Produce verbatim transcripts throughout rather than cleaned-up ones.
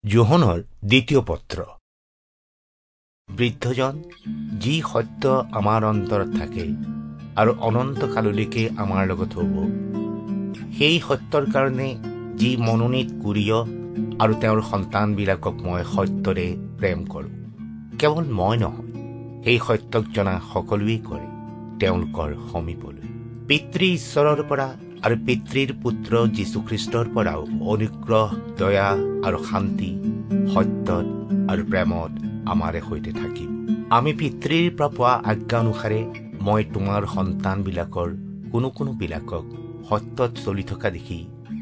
যোহনৰ দ্বিতীয় পত্ৰ। বৃদ্ধজন, যি সত্য আমাৰ অন্তৰত থাকে আৰু অনন্তকাললৈকে আমাৰ লগত হ'ব, সেই সত্যৰ কাৰণে যি মনোনীত কুৰিয় আৰু তেওঁৰ সন্তানবিলাকক মই সত্যৰে প্ৰেম কৰোঁ। কেৱল মই নহয়, সেই সত্যক জনা সকলোৱেই কৰে তেওঁলোকৰ সমীপলৈ। পিতৃ ঈশ্বৰৰ পৰা আৰু পিতৃৰ পুত্ৰ যীশুখ্ৰীষ্টৰ পৰাও অনুগ্ৰহ, দয়া আৰু শান্তি সত্যত আৰু প্ৰেমত আমাৰে সৈতে থাকিব। আমি পিতৃৰ পৰা পোৱা আজ্ঞা অনুসাৰে মই তোমাৰ সন্তানবিলাকৰ কোনো কোনো বিলাকক সত্যত চলি থকা দেখি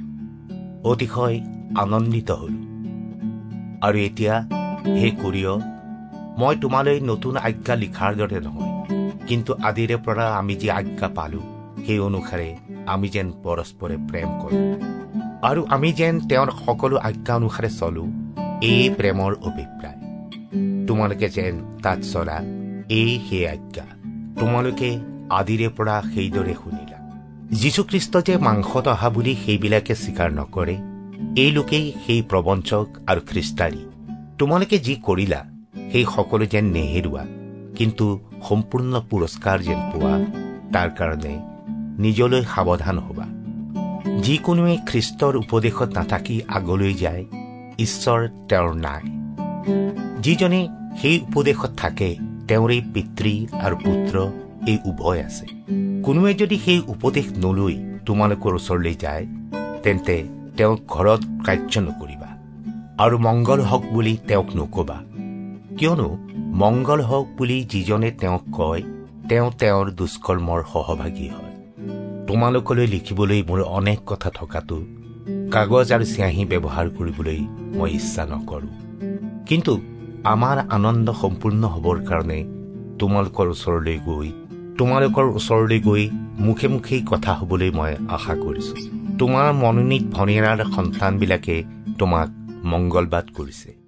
অতিশয় আনন্দিত হলো। আৰু এতিয়া হে কুৰিয়, মই তোমালৈ নতুন আজ্ঞা লিখাৰ দৰে নহয়, কিন্তু আদিৰে পৰা আমি যি আজ্ঞা পালো সেই অনুসাৰে আমি যেন পৰস্পৰে প্ৰেম কৰোঁ। আৰু আমি যেন তেওঁৰ সকলো আজ্ঞা অনুসাৰে চলো, এই প্ৰেমৰ অভিপ্ৰায়। তোমালোকে যেন তাত চলা, এই সেই আজ্ঞা তোমালোকে আদিৰে পৰা সেইদৰে শুনিলা। যীশুখ্ৰীষ্ট যে মাংসত অহা বুলি সেইবিলাকে স্বীকাৰ নকৰে, এই লোকেই সেই প্ৰবঞ্চক আৰু খ্ৰীষ্টাৰী। তোমালোকে যি কৰিলা সেই সকলো যেন নেহেৰুৱা, কিন্তু সম্পূৰ্ণ পুৰস্কাৰ যেন পোৱা, তাৰ কাৰণে নিজলৈ সাৱধান হবা। যিকোনোৱে খ্ৰীষ্টৰ উপদেশত নাথাকি আগলৈ যায়, ঈশ্বৰ তেওঁৰ নাই। যিজনে সেই উপদেশত থাকে, তেওঁৰে পিতৃ আৰু পুত্ৰ এই উভয় আছে। কোনোৱে যদি সেই উপদেশ নলৈ তোমালোকৰ ওচৰলৈ যায়, তেন্তে তেওঁক ঘৰত কাৰ্য নকৰিবা আৰু মংগল হওক বুলি তেওঁক নকবা, কিয়নো মংগল হওক বুলি যিজনে তেওঁক কয়, তেওঁ তেওঁৰ দুষ্কৰ্মৰ সহভাগী হয়। তোমালোকলৈ লিখিবলৈ মোৰ অনেক কথা থকাটো কাগজ আৰু চিয়াহী ব্যৱহাৰ কৰিবলৈ মই ইচ্ছা নকৰোঁ, কিন্তু আমাৰ আনন্দ সম্পূৰ্ণ হ'বৰ কাৰণে তোমালোকৰ ওচৰলৈ গৈ তোমালোকৰ ওচৰলৈ গৈ মুখে মুখেই কথা হ'বলৈ মই আশা কৰিছোঁ। তোমাৰ মনোনীত ভনীৰাৰ সন্তানবিলাকে তোমাক মংগলবাদ কৰিছে।